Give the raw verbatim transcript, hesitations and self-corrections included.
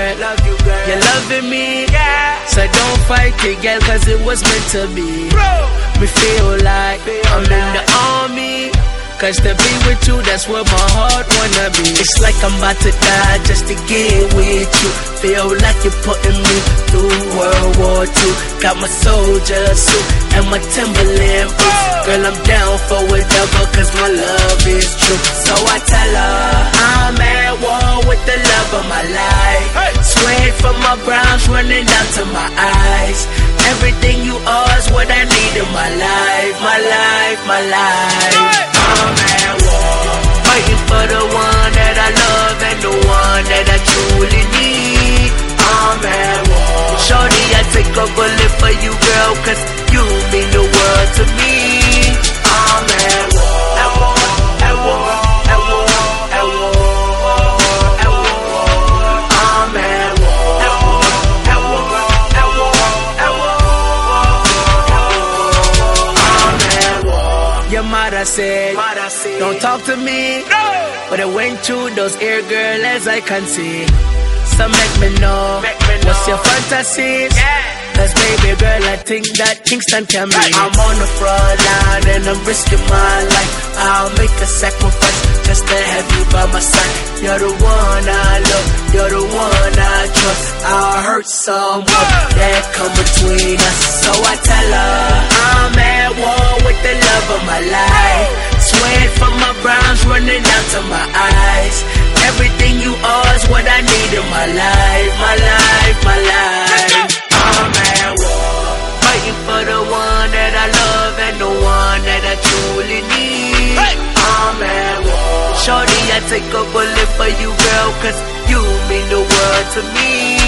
girl. Love you, girl. You're loving me, yeah. So don't fight it, girl, cause it was meant to be. Bro. Me feel like feel I'm like. in the army. Cause to be with you, that's what my heart wanna be. It's like I'm about to die just to get with you. Feel like you're putting me through World War Two. Got my soldier suit and my Timberland boots. Girl, I'm down for whatever, cause my love is true. So I tell her, I'm at war with the love of my life. Sweat from my brows running down to my eyes. Everything you are is what I need in my life. My life, my life. I'm at war, fighting for the one that I love and the one that I truly need. I'm at war. Shorty, I take a bullet for you, girl, cause you mean the world to me. I'm at war, at war, at war, at war, at war, at war. I'm at war, at war, at war, at war, at war, I'm at war. Your mother said, don't talk to me, no. But I went through those ear, girl, as I can see. So make me know, make me know. What's your fantasies? Yeah. Cause baby girl, I think that Kingston can be. Right. I'm on the front line and I'm risking my life. I'll make a sacrifice just to have you by my side. You're the one I love, you're the one I trust. I'll hurt someone Whoa. that come between us. So I tell her, I'm at war with the love of my life. Sweat from my brows running down to my eyes. Everything you are is what I need in my life. My life, my life. I'm at war, fighting for the one that I love and the one that I truly need. Hey. I'm at war. Shorty, I take a bullet for you, girl, cause you mean the world to me.